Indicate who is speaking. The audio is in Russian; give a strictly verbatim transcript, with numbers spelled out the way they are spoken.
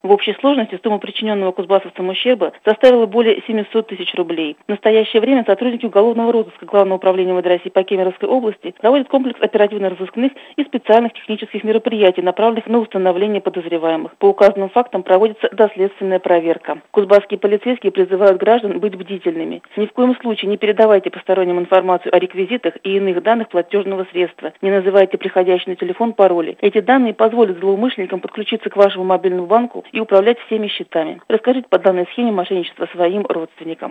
Speaker 1: В общей сложности сумма причиненного кузбассовцам ущерба составила более семисот тысяч рублей. В настоящее время сотрудники уголовного розыска Главного управления МВД России по Кемеровской области проводят комплекс оперативно-розыскных и специальных технических мероприятий, направленных на установление подозреваемых. По указанным фактам проводится доследственная проверка. Кузбасские полицейские призывают граждан быть бдительными. Ни в коем случае не передавайте посторонним информацию о реквизитах и иных данных платежного средства. Не называйте приходящий на телефон пароли. Эти данные позволят злоумышленникам подключиться к вашему мобильному банку и управлять всеми счетами. Расскажите по данной схеме мошенничества своим родственникам.